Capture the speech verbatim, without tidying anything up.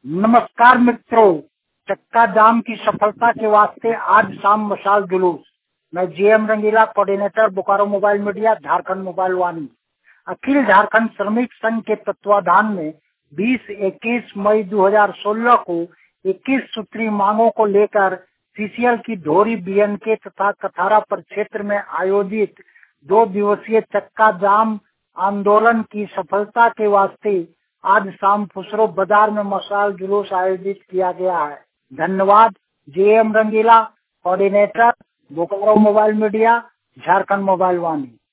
नमस्कार मित्रों, चक्का जाम की सफलता के वास्ते आज शाम मशाल जुलूस। मैं GM Rangila, coordinator Bokaro mobile media, Jharkhand mobile Vaani. Akhil Jharkhand Shramik Sangh के तत्वाधान में बीस इक्कीस मई दो हज़ार सोलह को इक्कीस सूत्री मांगों को लेकर सीसीएल की ढोरी बीएनके तथा कथारा परिक्षेत्र में आयोजित दो दिवसीय चक्का जाम आंदोलन की सफलता के वास्ते आज शाम फुसरो बाजार में मशाल जुलूस आयोजित किया गया है। धन्यवाद। GM Rangila, coordinator Bokaro mobile media, Jharkhand mobile वाणी।